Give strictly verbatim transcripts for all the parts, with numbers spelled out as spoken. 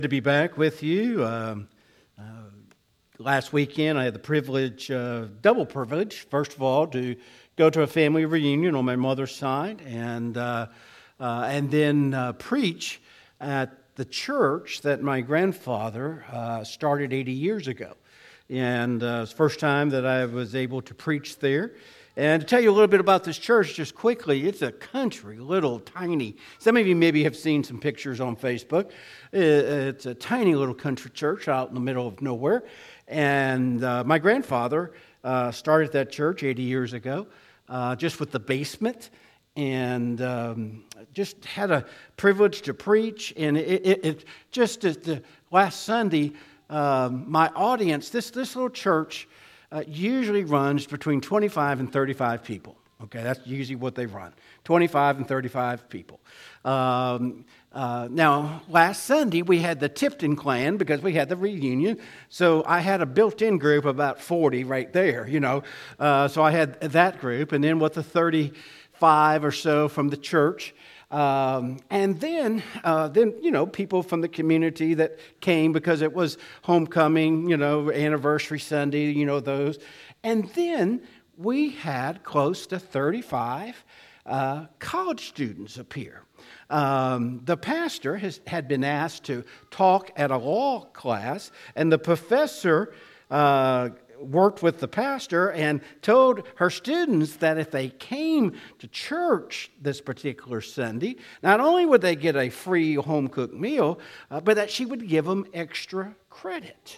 To be back with you. Um, uh, last weekend, I had the privilege, uh, double privilege, first of all, to go to a family reunion on my mother's side, and uh, uh, and then uh, preach at the church that my grandfather uh, started eighty years ago. And uh, it's the first time that I was able to preach there. And to tell you a little bit about this church just quickly, it's a country, little, tiny. Some of you maybe have seen some pictures on Facebook. It's a tiny little country church out in the middle of nowhere. And uh, my grandfather uh, started that church eighty years ago, uh, just with the basement. And um, just had a privilege to preach. And it, it, it just at the last Sunday, um, my audience, this, this little church, Uh, usually runs between twenty-five and thirty-five people. Okay, that's usually what they run, twenty-five and thirty-five people. Um, uh, now, last Sunday, we had the Tipton clan because we had the reunion. So I had a built-in group of about forty right there, you know. Uh, so I had that group, and then with the thirty-five or so from the church. Um, and then, uh, then you know, people from the community that came because it was homecoming, you know, anniversary Sunday, you know, those. And then we had close to thirty-five uh, college students appear. Um, the pastor has, had been asked to talk at a law class, and the professor uh, worked with the pastor and told her students that if they came to church this particular Sunday, not only would they get a free home-cooked meal, uh, but that she would give them extra credit.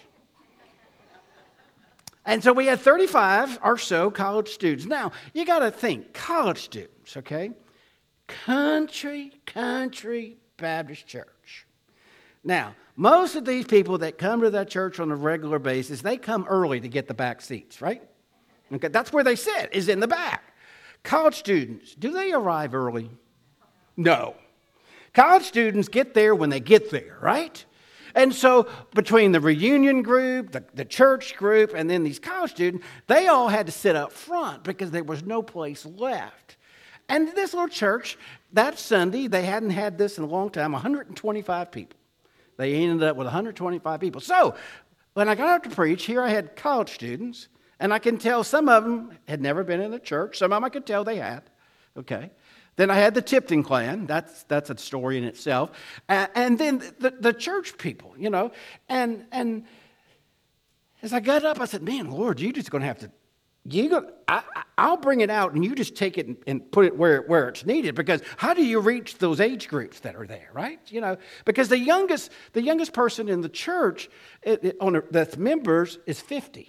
And so we had thirty-five or so college students. Now, you got to think, college students, okay? Country, country Baptist church. Now, most of these people that come to that church on a regular basis, they come early to get the back seats, right? Okay, that's where they sit, is in the back. College students, do they arrive early? No. College students get there when they get there, right? And so between the reunion group, the, the church group, and then these college students, they all had to sit up front because there was no place left. And this little church, that Sunday, they hadn't had this in a long time, one hundred twenty-five people. They ended up with one hundred twenty-five people. So when I got out to preach, here I had college students, and I can tell some of them had never been in a church. Some of them I could tell they had. Okay. Then I had the Tipton clan. That's that's a story in itself. Uh, and then the, the church people, you know. And and as I got up, I said, man, Lord, you're just going to have to, you go, I, I'll bring it out, and you just take it and, and put it where, where it's needed. Because how do you reach those age groups that are there, right? You know, because the youngest the youngest person in the church it, it, on a, that's members is fifty.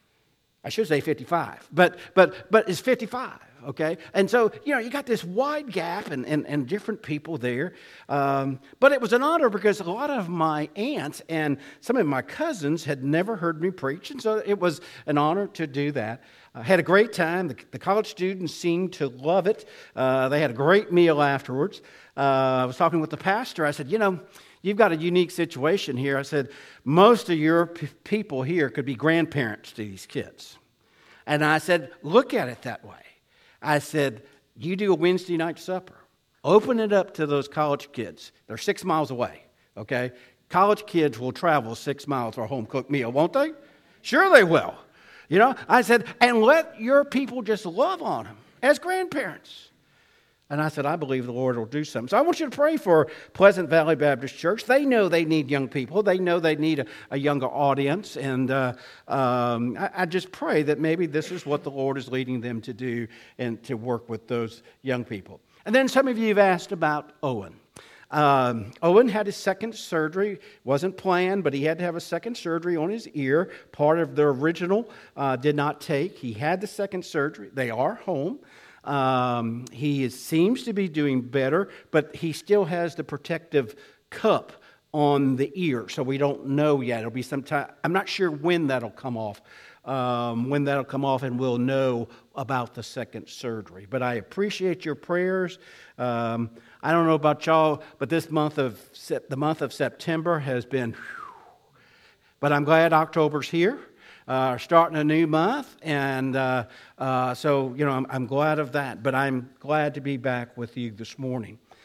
I should say fifty-five, but but but it's fifty-five. Okay, and so you know you got this wide gap and and, and different people there. Um, but it was an honor because a lot of my aunts and some of my cousins had never heard me preach, and so it was an honor to do that. I had a great time. The, the college students seemed to love it. Uh, they had a great meal afterwards. Uh, I was talking with the pastor. I said, you know, you've got a unique situation here. I said, most of your p- people here could be grandparents to these kids. And I said, look at it that way. I said, you do a Wednesday night supper. Open it up to those college kids. They're six miles away, okay? College kids will travel six miles for a home-cooked meal, won't they? Sure they will. You know, I said, and let your people just love on them as grandparents. And I said, I believe the Lord will do something. So I want you to pray for Pleasant Valley Baptist Church. They know they need young people. They know they need a, a younger audience. And uh, um, I, I just pray that maybe this is what the Lord is leading them to do and to work with those young people. And then some of you have asked about Owen. Um, Owen had his second surgery. Wasn't planned, but he had to have a second surgery on his ear. Part of the original uh, did not take. He had the second surgery. They are home. Um, he is, seems to be doing better, but he still has the protective cup on the ear, so we don't know yet. It'll be some time. I'm not sure when that'll come off. Um, when that'll come off, and we'll know about the second surgery. But I appreciate your prayers. Um, I don't know about y'all, but this month of the month of September has been. Whew, but I'm glad October's here. Uh, starting a new month, and uh, uh, so, you know, I'm, I'm glad of that, but I'm glad to be back with you this morning.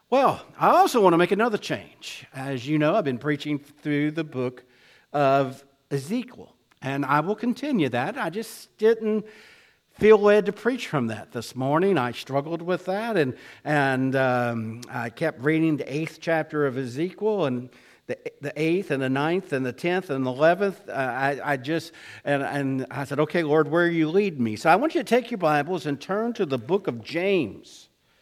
Well, I also want to make another change. As you know, I've been preaching through the book of Ezekiel, and I will continue that. I just didn't feel led to preach from that this morning. I struggled with that, and and um, I kept reading the eighth chapter of Ezekiel, and the the eighth and the ninth and the tenth and the eleventh. Uh, I I just and and I said, okay, Lord, where you lead me? So I want you to take your Bibles and turn to the book of James.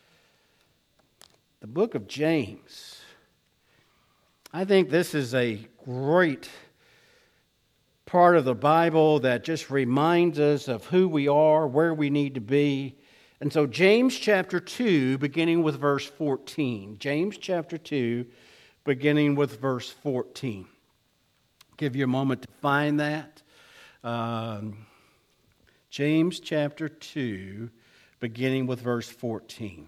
The book of James. I think this is a great part of the Bible that just reminds us of who we are, where we need to be. And so James chapter two, beginning with verse fourteen. James chapter two, beginning with verse fourteen. Give you a moment to find that. Um, James chapter two, beginning with verse fourteen.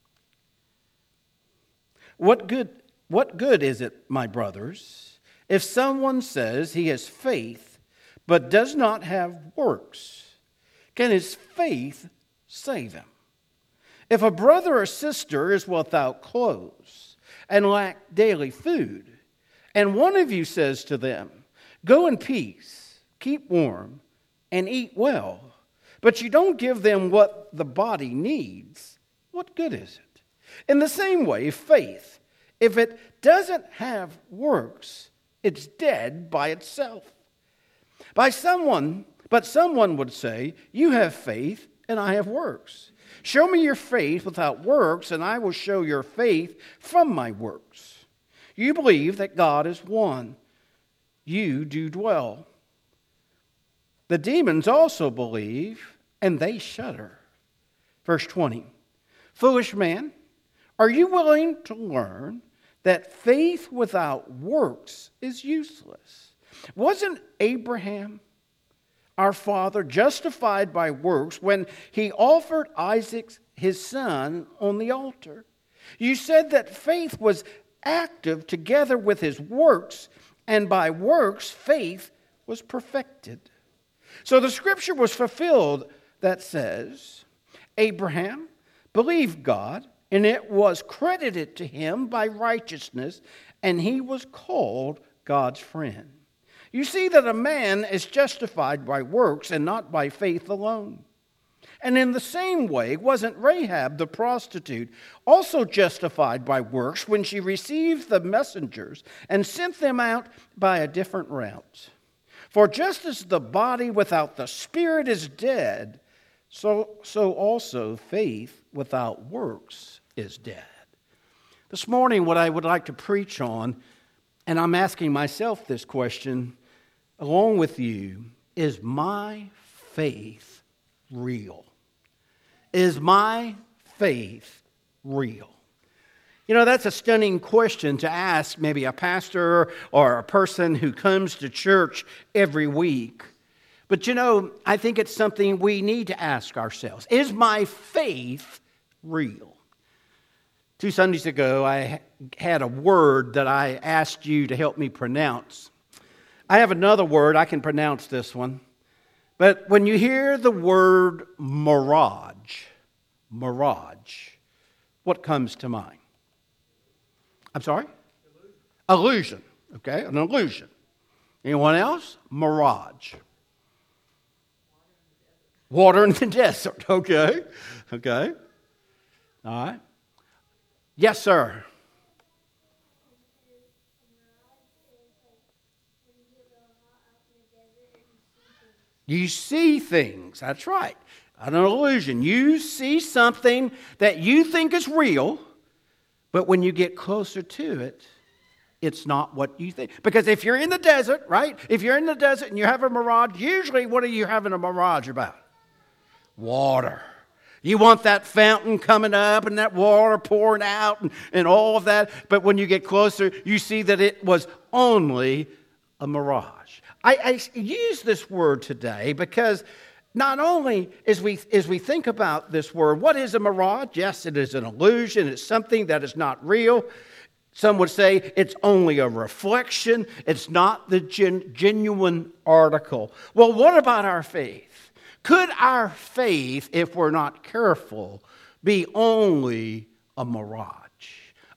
What good, what good is it, my brothers, if someone says he has faith but does not have works? Can his faith save him? If a brother or sister is without clothes and lack daily food, and one of you says to them, go in peace, keep warm, and eat well, but you don't give them what the body needs, what good is it? In the same way, faith, if it doesn't have works, it's dead by itself. By someone, but someone would say, you have faith and I have works. Show me your faith without works, and I will show your faith from my works. You believe that God is one. You do dwell. The demons also believe, and they shudder. Verse twenty. Foolish man, are you willing to learn that faith without works is useless? Wasn't Abraham, our father, justified by works when he offered Isaac, his son, on the altar? You said that faith was active together with his works, and by works faith was perfected. So the scripture was fulfilled that says, Abraham believed God, and it was credited to him by righteousness, and he was called God's friend. You see that a man is justified by works and not by faith alone. And in the same way, wasn't Rahab the prostitute also justified by works when she received the messengers and sent them out by a different route? For just as the body without the spirit is dead, so, so also faith without works is dead. This morning, what I would like to preach on, and I'm asking myself this question along with you, is my faith real? Is my faith real? You know, that's a stunning question to ask maybe a pastor or a person who comes to church every week. But you know, I think it's something we need to ask ourselves. Is my faith real? Two Sundays ago, I had a word that I asked you to help me pronounce. I have another word, I can pronounce this one. But when you hear the word mirage, mirage, what comes to mind? I'm sorry? Illusion. Illusion. Okay, an illusion. Anyone else? Mirage. Water in the desert. Okay. Okay. All right. Yes, sir. You see things. That's right. An illusion. You see something that you think is real, but when you get closer to it, it's not what you think. Because if you're in the desert, right? If you're in the desert and you have a mirage, usually what are you having a mirage about? Water. You want that fountain coming up and that water pouring out and, and all of that. But when you get closer, you see that it was only a mirage. I, I use this word today because not only as we, as we think about this word, what is a mirage? Yes, it is an illusion. It's something that is not real. Some would say it's only a reflection. It's not the gen, genuine article. Well, what about our faith? Could our faith, if we're not careful, be only a mirage?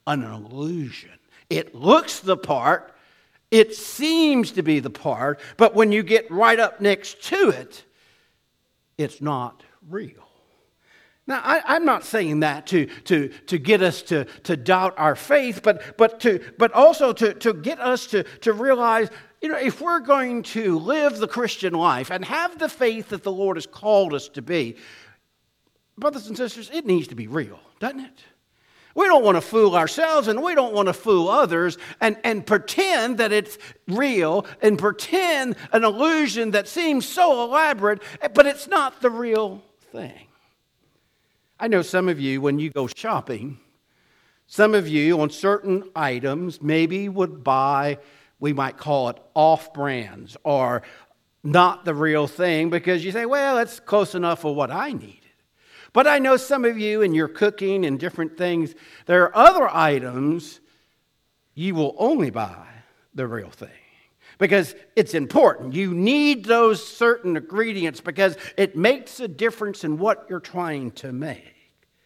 an illusion. It looks the part, it seems to be the part, but when you get right up next to it, it's not real. Now, I, I'm not saying that to, to, to get us to, to doubt our faith, but, but, to, but also to, to get us to, to realize, you know, if we're going to live the Christian life and have the faith that the Lord has called us to be, brothers and sisters, it needs to be real, doesn't it? We don't want to fool ourselves and we don't want to fool others and, and pretend that it's real and pretend an illusion that seems so elaborate, but it's not the real thing. I know some of you, when you go shopping, some of you on certain items maybe would buy, we might call it off-brands or not the real thing because you say, well, it's close enough for what I need. But I know some of you in your cooking and different things, there are other items you will only buy the real thing because it's important. You need those certain ingredients because it makes a difference in what you're trying to make.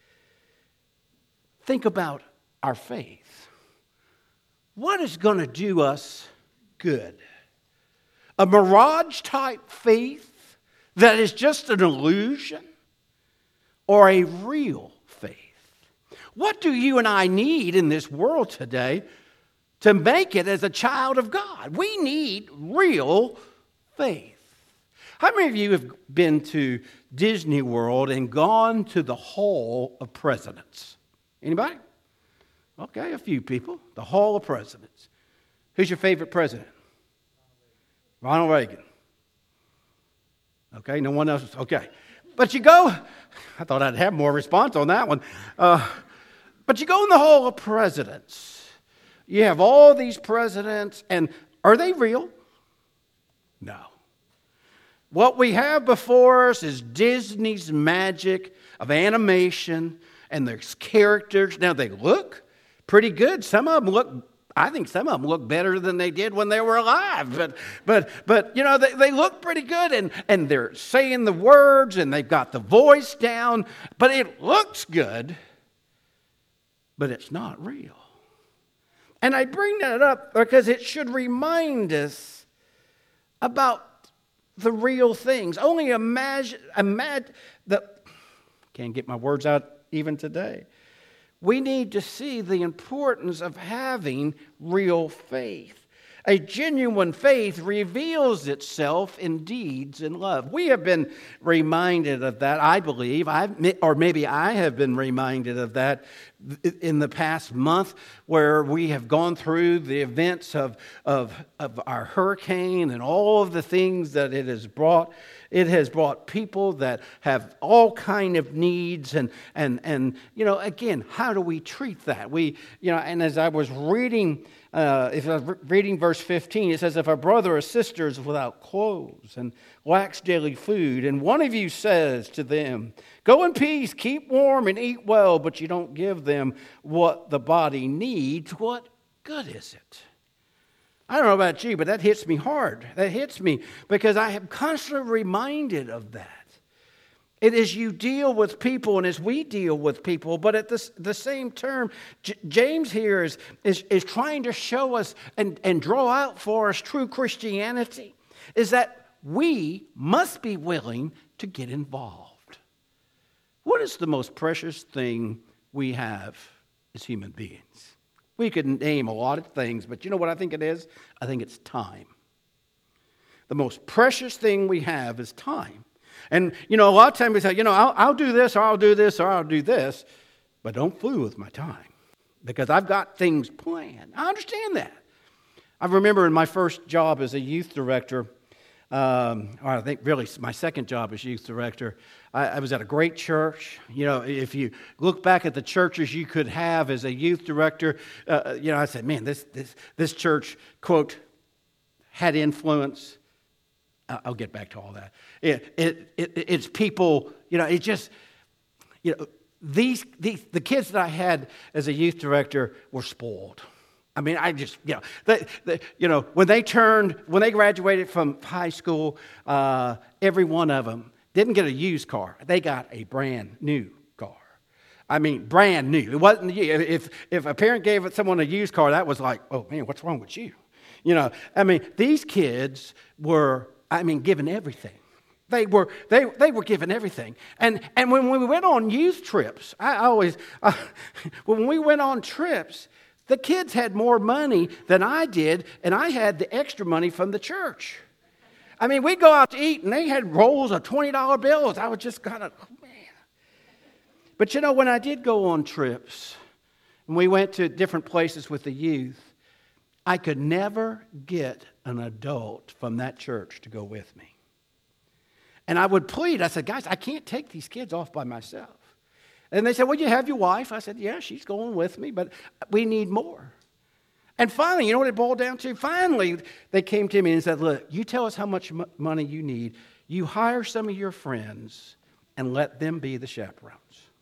Think about our faith. What is going to do us good? A mirage-type faith that is just an illusion? Or a real faith? What do you and I need in this world today to make it as a child of God? We need real faith. How many of you have been to Disney World and gone to the Hall of Presidents? Anybody? Okay, a few people. The Hall of Presidents. Who's your favorite president? Ronald Reagan. Okay, no one else. Okay. But you go, I thought I'd have more response on that one. Uh, but you go in the Hall of Presidents. You have all these presidents, and are they real? No. What we have before us is Disney's magic of animation and there's characters. Now, they look pretty good. Some of them look I think some of them look better than they did when they were alive. But, but, but you know, they, they look pretty good, and, and they're saying the words, and they've got the voice down. But it looks good, but it's not real. And I bring that up because it should remind us about the real things. Only imagine, imagine the, can't get my words out even today. We need to see the importance of having real faith. A genuine faith reveals itself in deeds and love. We have been reminded of that, I believe, I've, or maybe I have been reminded of that in the past month where we have gone through the events of, of, of our hurricane and all of the things that it has brought. It has brought people that have all kind of needs, and and and you know, again, how do we treat that? We, you know, and as I was reading, uh, if I was reading verse fifteen, it says, "If a brother or sister is without clothes and lacks daily food, and one of you says to them, 'Go in peace, keep warm and eat well,' but you don't give them what the body needs, what good is it?" I don't know about you, but that hits me hard. That hits me because I am constantly reminded of that. It is you deal with people and as we deal with people, but at this, the same term, J- James here is, is, is trying to show us and, and draw out for us true Christianity, is that we must be willing to get involved. What is the most precious thing we have as human beings? We could name a lot of things, but you know what I think it is? I think it's time. The most precious thing we have is time. And, you know, a lot of times we say, you know, I'll, I'll do this, or I'll do this, or I'll do this, but don't fool with my time because I've got things planned. I understand that. I remember in my first job as a youth director, Um, or I think really my second job as youth director, I, I was at a great church. You know, if you look back at the churches you could have as a youth director, uh, you know, I said, man, this this this church, quote, had influence. I'll get back to all that. It, it, it it's people, you know, it just, you know, these these the kids that I had as a youth director were spoiled. I mean, I just, you know, they, they, you know, when they turned, when they graduated from high school, uh, every one of them didn't get a used car. They got a brand new car. I mean, brand new. It wasn't, if, if a parent gave someone a used car, that was like, oh man, what's wrong with you? You know, I mean, these kids were, I mean, given everything. They were they they were given everything, and and when we went on youth trips, I always uh, when we went on trips, the kids had more money than I did, and I had the extra money from the church. I mean, we'd go out to eat, and they had rolls of twenty dollar bills. I was just kind of, oh man. But you know, when I did go on trips, and we went to different places with the youth, I could never get an adult from that church to go with me. And I would plead. I said, guys, I can't take these kids off by myself. And they said, well, you have your wife. I said, yeah, she's going with me, but we need more. And finally, you know what it boiled down to? Finally, they came to me and said, look, you tell us how much m- money you need. You hire some of your friends and let them be the chaperones.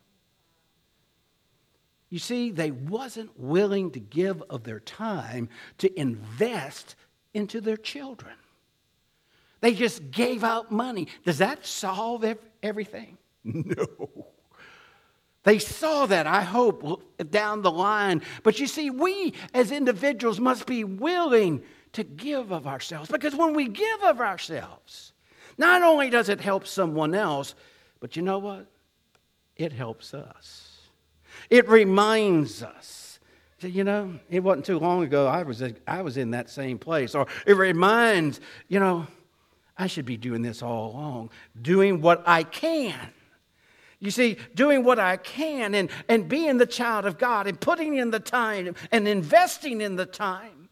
You see, they wasn't willing to give of their time to invest into their children. They just gave out money. Does that solve everything? No. They saw that, I hope, down the line. But you see, we as individuals must be willing to give of ourselves. Because when we give of ourselves, not only does it help someone else, but you know what? It helps us. It reminds us. You know, it wasn't too long ago I was I was in that same place. Or it reminds, you know, I should be doing this all along, doing what I can. You see, doing what I can and, and being the child of God and putting in the time and investing in the time.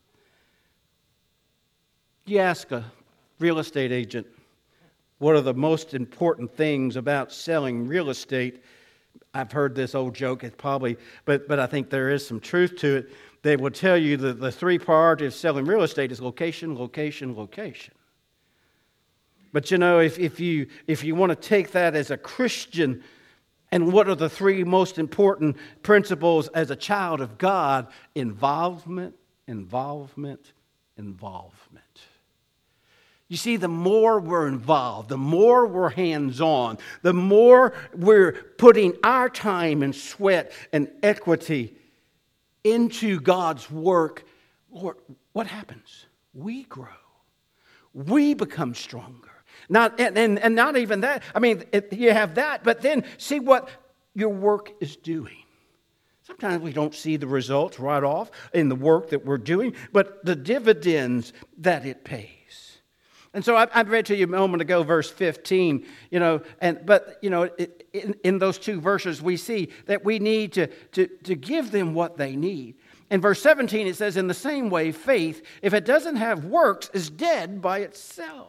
You ask a real estate agent, what are the most important things about selling real estate? I've heard this old joke, it's probably, but, but I think there is some truth to it. They will tell you that the three priorities of selling real estate is location, location, location. But you know, if, if you if you want to take that as a Christian, and what are the three most important principles as a child of God? Involvement, involvement, involvement. You see, the more we're involved, the more we're hands-on, the more we're putting our time and sweat and equity into God's work, Lord, what happens? We grow. We become stronger. Not and, and, and not even that. I mean, it, you have that, but then see what your work is doing. Sometimes we don't see the results right off in the work that we're doing, but the dividends that it pays. And so I, I read to you a moment ago, verse fifteen. You know, and but you know, it, in, in those two verses, we see that we need to to to give them what they need. In verse seventeen, it says, "In the same way, faith, if it doesn't have works, is dead by itself."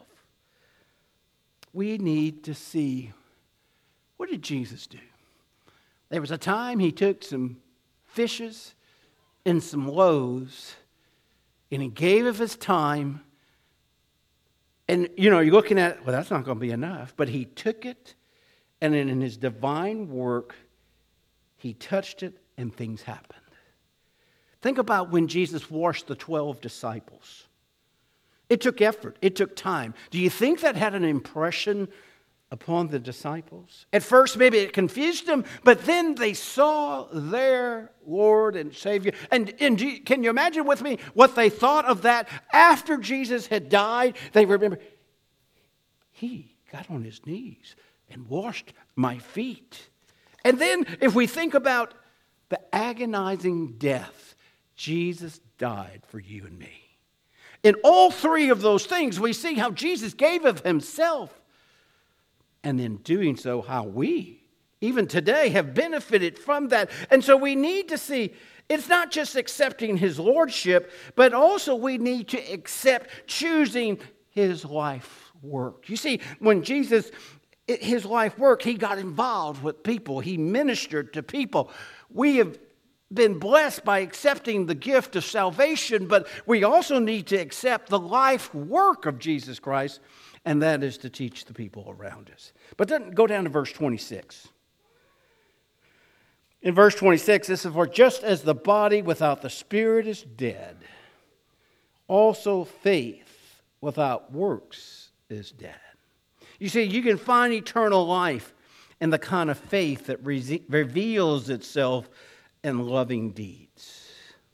We need to see, what did Jesus do? There was a time he took some fishes and some loaves, and he gave of his time. And, you know, you're looking at, well, that's not going to be enough. But he took it, and in his divine work, he touched it, and things happened. Think about when Jesus washed the twelve disciples. It took effort. It took time. Do you think that had an impression upon the disciples? At first, maybe it confused them, but then they saw their Lord and Savior. And, and you, can you imagine with me what they thought of that after Jesus had died? They remember, he got on his knees and washed my feet. And then if we think about the agonizing death, Jesus died for you and me. In all three of those things, we see how Jesus gave of himself. And in doing so, how we, even today, have benefited from that. And so we need to see, it's not just accepting his lordship, but also we need to accept choosing his life work. You see, when Jesus, his life work, he got involved with people. He ministered to people. We have been blessed by accepting the gift of salvation, but we also need to accept the life work of Jesus Christ, and that is to teach the people around us. But then go down to verse twenty-six. In verse twenty-six, this is, "For just as the body without the spirit is dead, also faith without works is dead." You see, you can find eternal life and the kind of faith that re- reveals itself in loving deeds.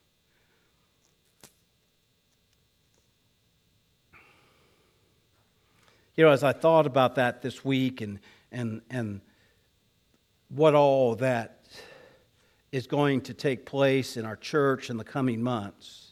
You know, as I thought about that this week and and and what all that is going to take place in our church in the coming months,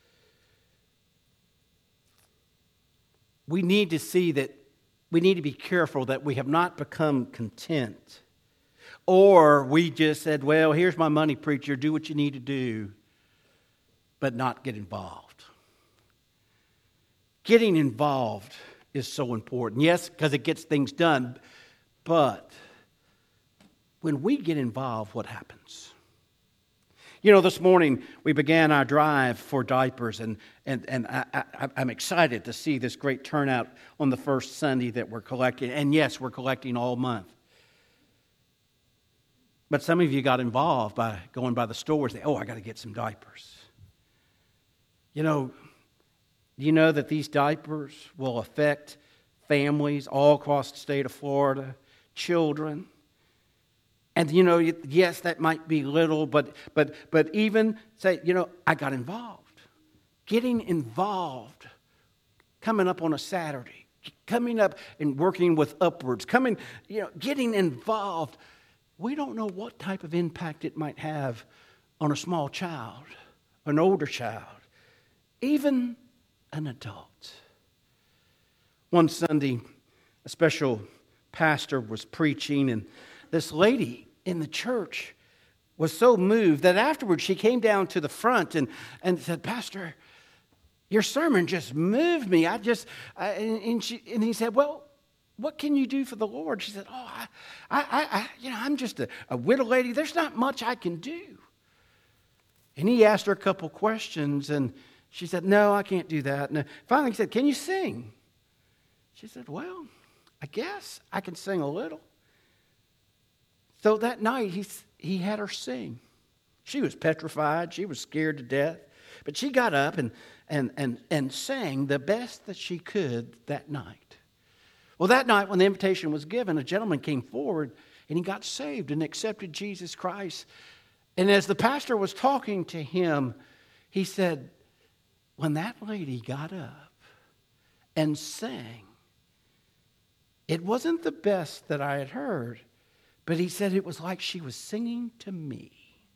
we need to see that we need to be careful that we have not become content. Or we just said, well, here's my money, preacher, do what you need to do, but not get involved. Getting involved is so important. Yes, because it gets things done, but when we get involved, what happens? You know, this morning we began our drive for diapers, and, and, and I, I, I'm excited to see this great turnout on the first Sunday that we're collecting. And yes, we're collecting all month. But some of you got involved by going by the stores. They, oh, I got to get some diapers. You know, do you know that these diapers will affect families all across the state of Florida, children? And, you know, yes, that might be little, but but but even say, you know, I got involved. Getting involved, coming up on a Saturday, coming up and working with Upwards, coming, you know, getting involved. We don't know what type of impact it might have on a small child, an older child, even an adult. One Sunday, a special pastor was preaching, and this lady in the church was so moved that afterwards she came down to the front and, and said, Pastor, your sermon just moved me. I just, I, and, and, she, and he said, well, what can you do for the Lord? She said, oh, I, I, I you know, I'm just a, a widow lady. There's not much I can do. And he asked her a couple questions, and she said, no, I can't do that. And finally he said, can you sing? She said, well, I guess I can sing a little. So that night, he, he had her sing. She was petrified. She was scared to death. But she got up and, and, and, and sang the best that she could that night. Well, that night when the invitation was given, a gentleman came forward and he got saved and accepted Jesus Christ. And as the pastor was talking to him, he said, when that lady got up and sang, it wasn't the best that I had heard, but he said it was like she was singing to me.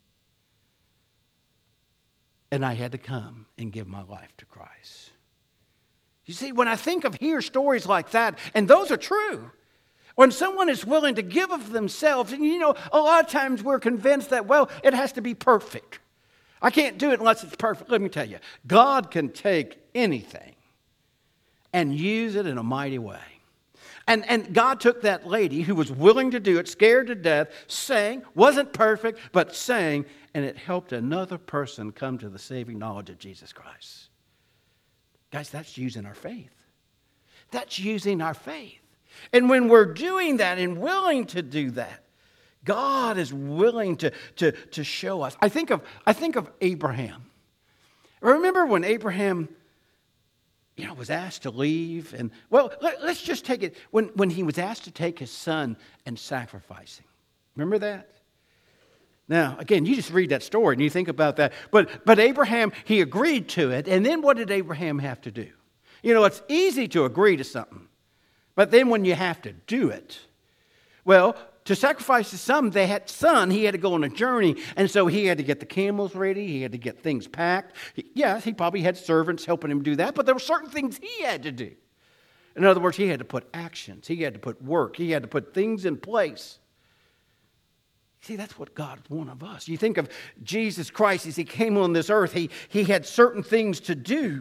And I had to come and give my life to Christ. You see, when I think of hear stories like that, and those are true, when someone is willing to give of themselves, and you know, a lot of times we're convinced that, well, it has to be perfect. I can't do it unless it's perfect. Let me tell you, God can take anything and use it in a mighty way. And, and God took that lady who was willing to do it, scared to death, sang, wasn't perfect, but sang, and it helped another person come to the saving knowledge of Jesus Christ. Guys, that's using our faith. That's using our faith. And when we're doing that and willing to do that, God is willing to, to, to show us. I think of, I think of Abraham. Remember when Abraham, you know, was asked to leave? And, well, let, let's just take it. When, when he was asked to take his son and sacrifice him. Remember that? Now, again, you just read that story and you think about that. But but Abraham, he agreed to it. And then what did Abraham have to do? You know, it's easy to agree to something. But then when you have to do it, well, to sacrifice his son, they had son, he had to go on a journey. And so he had to get the camels ready. He had to get things packed. Yes, he probably had servants helping him do that. But there were certain things he had to do. In other words, he had to put actions. He had to put work. He had to put things in place. See, that's what God wants of us. You think of Jesus Christ as he came on this earth. He, he had certain things to do.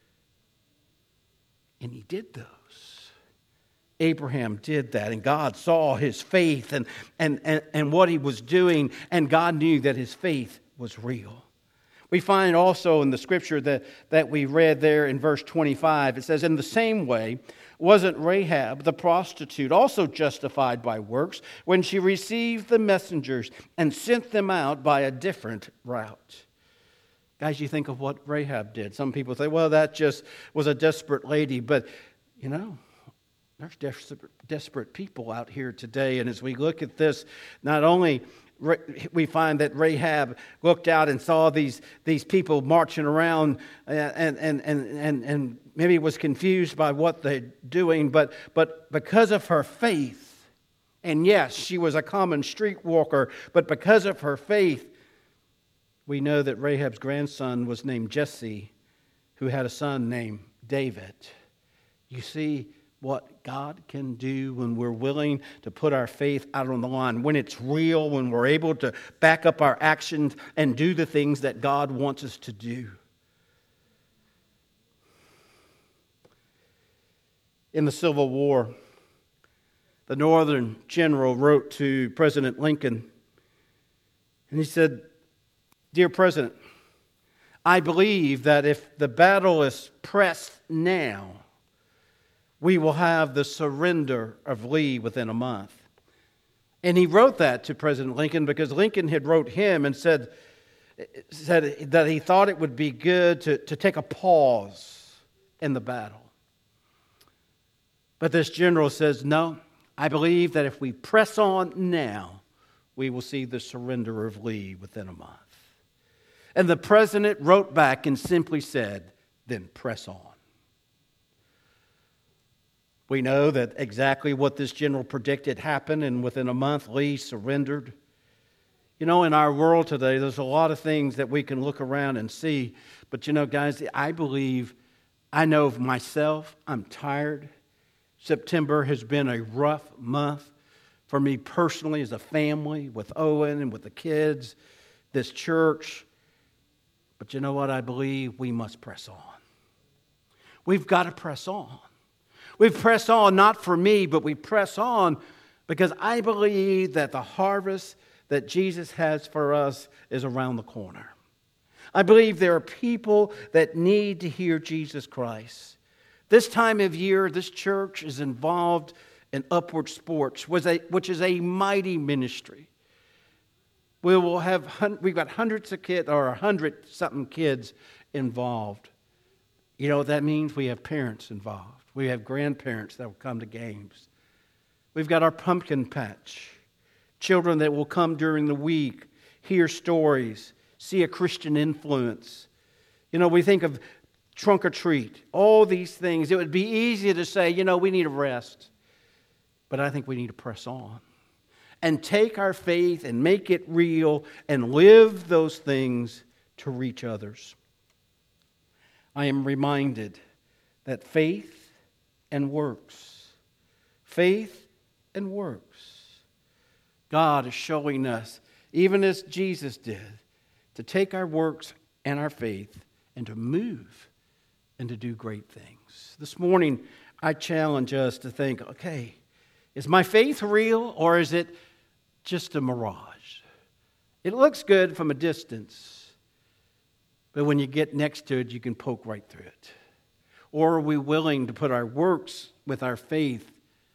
And he did those. Abraham did that. And God saw his faith and, and, and, and what he was doing. And God knew that his faith was real. We find also in the scripture that, that we read there in verse twenty-five. It says, in the same way, wasn't Rahab the prostitute also justified by works when she received the messengers and sent them out by a different route? Guys, you think of what Rahab did. Some people say, well, that just was a desperate lady. But, you know, There's desperate, desperate people out here today. And as we look at this, not only we find that Rahab looked out and saw these, these people marching around and, and, and, and, and maybe was confused by what they're doing, but, but because of her faith, and yes, she was a common street walker, but because of her faith, we know that Rahab's grandson was named Jesse, who had a son named David. You see what God can do when we're willing to put our faith out on the line, when it's real, when we're able to back up our actions and do the things that God wants us to do. In the Civil War, the Northern general wrote to President Lincoln, and he said, "Dear President, I believe that if the battle is pressed now, we will have the surrender of Lee within a month." And he wrote that to President Lincoln because Lincoln had wrote him and said, said that he thought it would be good to, to take a pause in the battle. But this general says, "No, I believe that if we press on now, we will see the surrender of Lee within a month." And the president wrote back and simply said, "Then press on." We know that exactly what this general predicted happened, and within a month, Lee surrendered. You know, in our world today, there's a lot of things that we can look around and see. But you know, guys, I believe, I know of myself, I'm tired. September has been a rough month for me personally, as a family, with Owen and with the kids, this church. But you know what? I believe we must press on. We've got to press on. We press on not for me, but we press on because I believe that the harvest that Jesus has for us is around the corner. I believe there are people that need to hear Jesus Christ. This time of year, this church is involved in Upward Sports, which is a mighty ministry. We will have, we've got hundreds of kids, or a hundred something kids involved. You know what that means? We have parents involved. We have grandparents that will come to games. We've got our pumpkin patch. Children that will come during the week, hear stories, see a Christian influence. You know, we think of trunk or treat, all these things. It would be easy to say, you know, we need a rest. But I think we need to press on and take our faith and make it real and live those things to reach others. I am reminded that faith and works, faith and works, God is showing us, even as Jesus did, to take our works and our faith and to move and to do great things. This morning, I challenge us to think, okay, is my faith real or is it just a mirage? It looks good from a distance, but when you get next to it, you can poke right through it. Or are we willing to put our works with our faith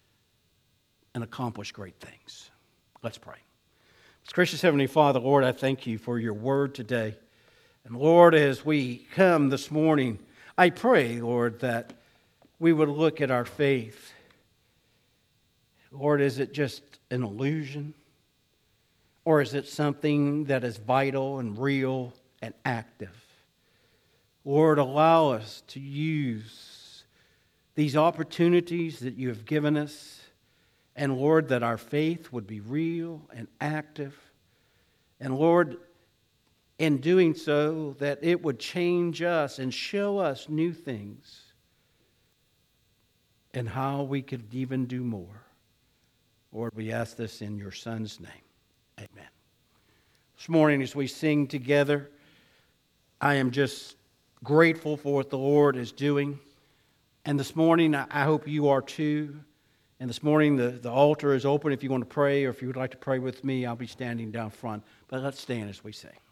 and accomplish great things? Let's pray. Gracious Heavenly Father, Lord, I thank you for your word today. And Lord, as we come this morning, I pray, Lord, that we would look at our faith. Lord, is it just an illusion? Or is it something that is vital and real and active? Lord, allow us to use these opportunities that you have given us. And Lord, that our faith would be real and active. And Lord, in doing so, that it would change us and show us new things and how we could even do more. Lord, we ask this in your Son's name. Amen. This morning as we sing together, I am just grateful for what the Lord is doing. And this morning, I hope you are too. And this morning, the, the altar is open if you want to pray, or if you would like to pray with me, I'll be standing down front. But let's stand as we sing.